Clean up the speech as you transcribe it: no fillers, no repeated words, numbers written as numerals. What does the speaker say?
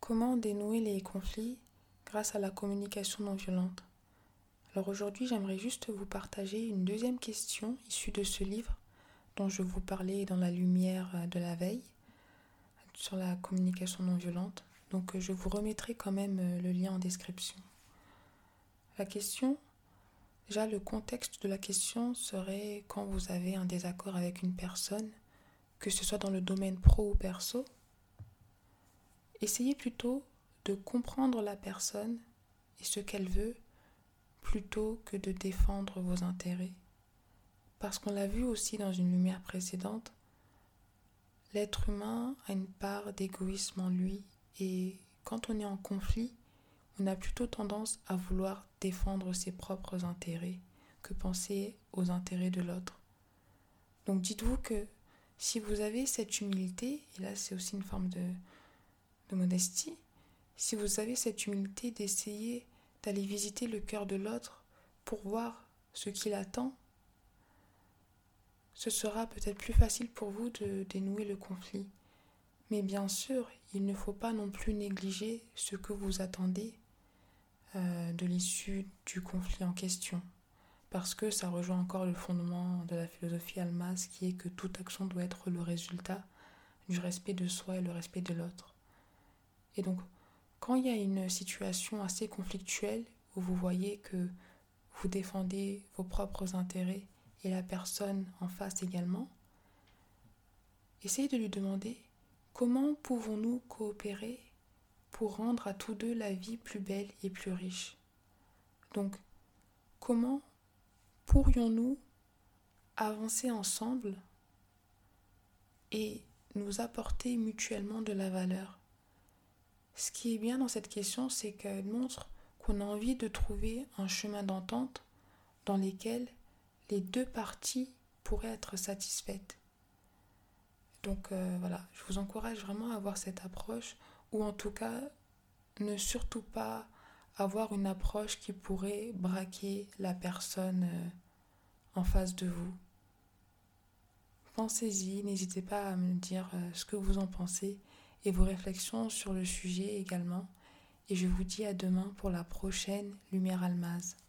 Comment dénouer les conflits grâce à la communication non violente? Alors aujourd'hui, j'aimerais juste vous partager une deuxième question issue de ce livre dont je vous parlais dans la lumière de la veille sur la communication non violente. Donc je vous remettrai quand même le lien en description. La question, déjà le contexte de la question serait quand vous avez un désaccord avec une personne, que ce soit dans le domaine pro ou perso, essayez plutôt de comprendre la personne et ce qu'elle veut plutôt que de défendre vos intérêts. Parce qu'on l'a vu aussi dans une lumière précédente, l'être humain a une part d'égoïsme en lui et quand on est en conflit, on a plutôt tendance à vouloir défendre ses propres intérêts que penser aux intérêts de l'autre. Donc dites-vous que si vous avez cette humilité, et là c'est aussi une forme de modestie, si vous avez cette humilité d'essayer d'aller visiter le cœur de l'autre pour voir ce qu'il attend, ce sera peut-être plus facile pour vous de dénouer le conflit. Mais bien sûr, il ne faut pas non plus négliger ce que vous attendez de l'issue du conflit en question. Parce que ça rejoint encore le fondement de la philosophie Almaz qui est que toute action doit être le résultat du respect de soi et le respect de l'autre. Et donc, quand il y a une situation assez conflictuelle où vous voyez que vous défendez vos propres intérêts et la personne en face également, essayez de lui demander comment pouvons-nous coopérer pour rendre à tous deux la vie plus belle et plus riche. Donc, comment pourrions-nous avancer ensemble et nous apporter mutuellement de la valeur? Ce qui est bien dans cette question, c'est qu'elle montre qu'on a envie de trouver un chemin d'entente dans lequel les deux parties pourraient être satisfaites. Donc voilà, je vous encourage vraiment à avoir cette approche, ou en tout cas, ne surtout pas avoir une approche qui pourrait braquer la personne en face de vous. Pensez-y, n'hésitez pas à me dire ce que vous en pensez et vos réflexions sur le sujet également. Et je vous dis à demain pour la prochaine Lumière Almaz.